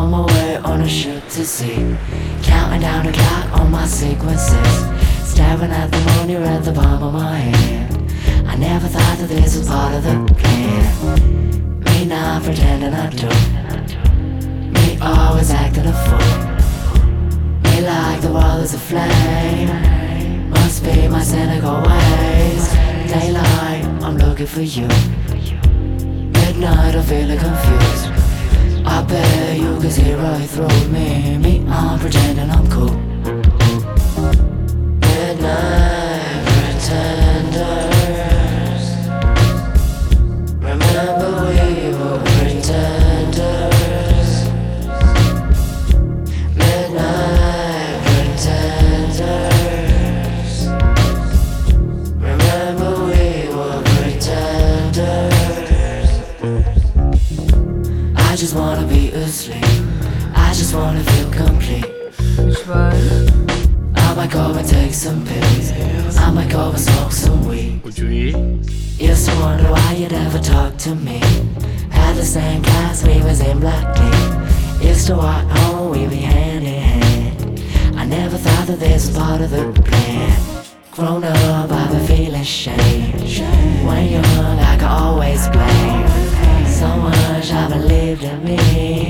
on my way on a ship to sea, counting down the clock on my sequences, staring at the moon, you're at the palm of my hand. I never thought that this was part of the plan. Me not pretending I do, me always acting a fool, me like the world is a flame, must be my cynical ways. Daylight, I'm looking for you. Midnight, I'm feeling confused. I bet you can see right through me. Me, I'm pretending I'm cool. Midnight pretenders, remember we were pretenders. Midnight pretenders, remember we were pretenders. I just wanna be asleep, I just wanna feel complete. Which one? I might go and take some pills, I might go and smoke some weed. Would you eat? Used to wonder why you'd ever talk to me. Had the same class, we was in Black D. Used to walk home, we be hand in hand. I never thought that this was part of the plan. Grown up, I've been feeling shame. When you're young, I can always blame. So much I believed in me.